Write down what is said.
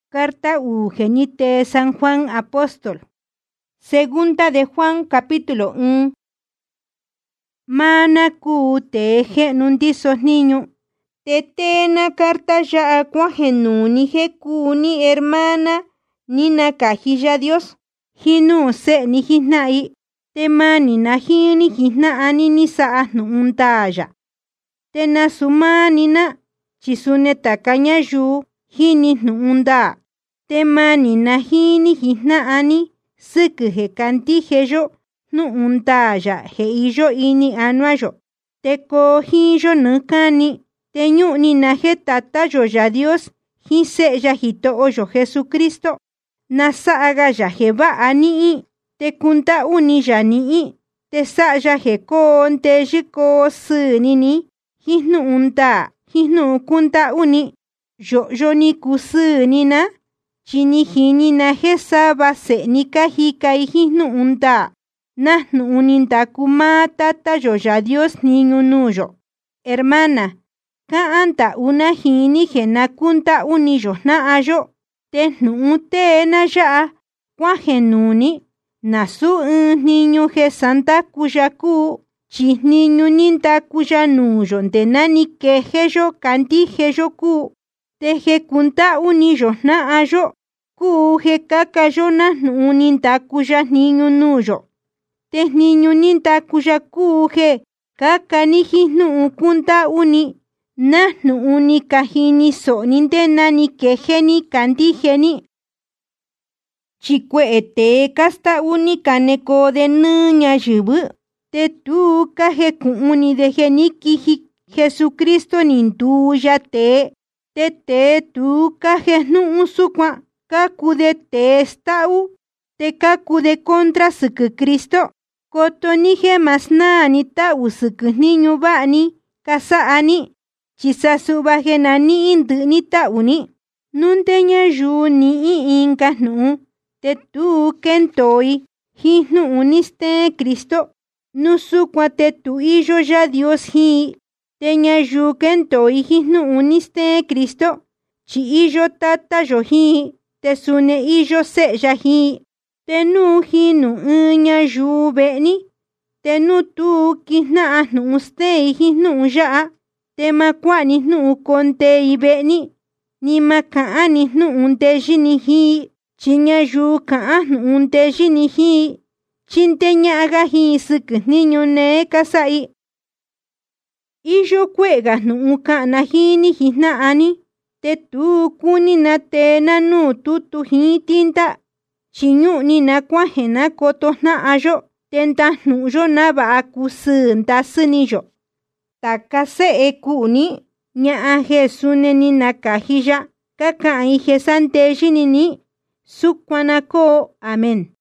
Carta Ugenite San Juan Apóstol. Segunda de Juan capítulo 1. Mana kuteje nundisos niño. Tetena carta ya cuajenuni jekuni hermana nina kajilla Dios. Hinu se ni hisnai. Temani na hini hisna anini saahnu untaya. Tena sumanina chisune takanya yu hini nu unda. Temani na hini hisna ani suku he kanti heyo nu untaya he iyo ini anuayo. Teko hiyo nukani. Teñuni na he tatayo ya Dios hise ya hito oyo Jesucristo. Nasaaga ya heba ani. Te kunta uni ya nii. Te sa ya he kon te jiko sunini. Hinu unta. Hinu kunta uni. Yo ni kusunina. Chini hini na he saba se nika hika hinu unta. Nahnu uninta kumata tayo ya Dios niño nuyo. Hermana. Ka anta una hini he na kunta uni yo na ayo. Te nu te na ya. Kwa genuni. Nasu niño he santa kuyaku. Chi niño ninta kuyanuyo. De nani ke heyo kanti heyo ku. Te he kunta uni yo na ayo. Ku he kakayo na nu ninta kuya niño nuyo. Te niño ninta kuyaku he. Kakani hinu kunta uni. Nahnu uni kahini so ninte nani kejeni kanti geni. Chikwe ete kasta uni kaneko de nuña yubu. Te tu kaje uni de geni kiji Jesucristo nintuya te. Te tu kaje nu usukwa. Kaku de te estau. Te kaku de contra suku Cristo. Koto nije mas nani ta usuku niño bani. Kasa ani. Chisasu bajena ni indu ni ta uni. Nunteña yu ni inka nu. Te tu kentoi. Hinu uniste Cristo. Nusukwa te tu iyo ya Dios hi. Teña yu kentoi hinu uniste Cristo. Chi iyo tata yo hi. Te sune iyo se ya hi. Te nu hinu uña yu beni. Te nu tu kihna ahnu uste hinu ya. Te makwani nu konte ibeni. Ni makaani nu unteji ni hi. Chiña yu kaan nu unteji ni hi. Chinteña aga hi suku niño ne kasai. Iyo kuega nu ukana hi ni hina ani. Te tu kuni na te na nu tutu hi tinta. Chiñu ni na kwajena koto na ayo. Tenta nu yo na ba akusu nta suni yo. Takase ekuni, nya Jesune ni nakahija, kaka ije santeji ni sukwanako, amen.